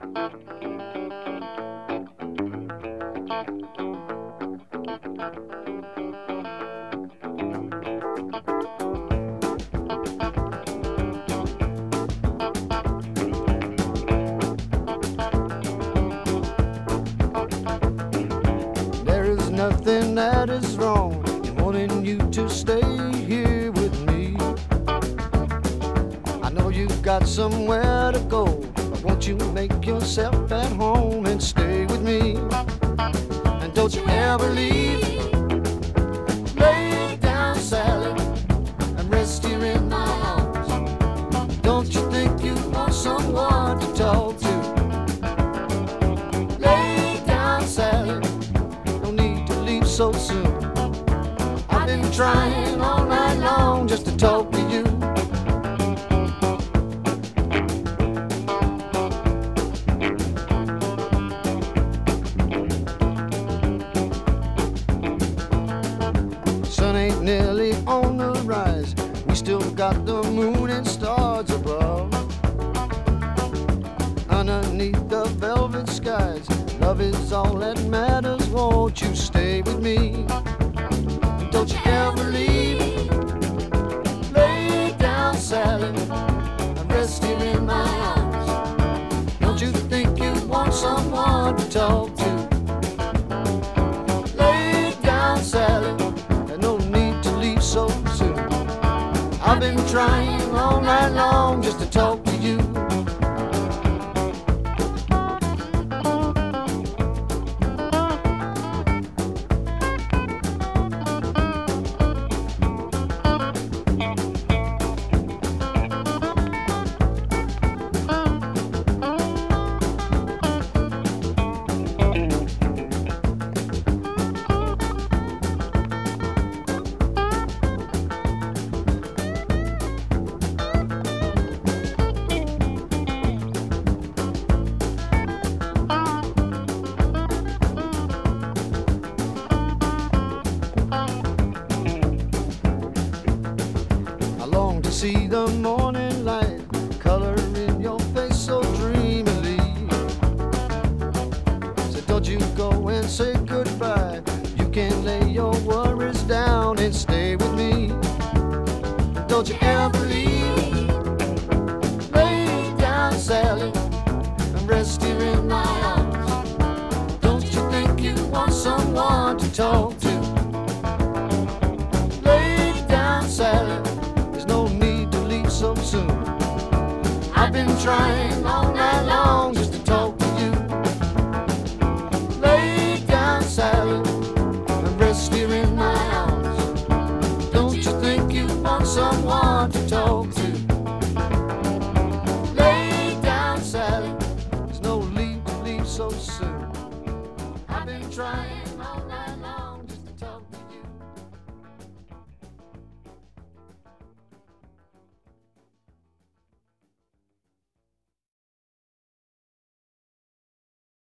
There is nothing that is wrong in wanting you to stay here with me. I know you've got somewhere to go, but won't you make yourself at home and stay with me? And don't you ever leave. Lay down, Sally, and rest here in my arms. Don't you think you want someone to talk to? Lay down, Sally, no need to leave so soon. I've been trying all night long just to talk to you. Sun ain't nearly on the rise, we still got the moon and stars above. Underneath the velvet skies, love is all that matters. Won't you stay with me? Don't you ever leave. Lay down, Sally, and rest here in my arms. Don't you think you want someone to talk to? Lay down, Sally, and no need to leave so soon. I've been trying all night long just to talk to you. See the morning light color in your face so dreamily. So don't you go and say goodbye. You can lay your worries down and stay with me. Don't you ever leave. Lay down, Sally, and rest here in my arms. Don't you think you want someone to talk to? Lay down, Sally, no need to leave so soon. I've been trying all night long just to talk to you. Lay down, Sally, and rest here in my arms. Don't you think you want someone to talk to? Lay down, Sally, there's no need to leave so soon. I've been trying all night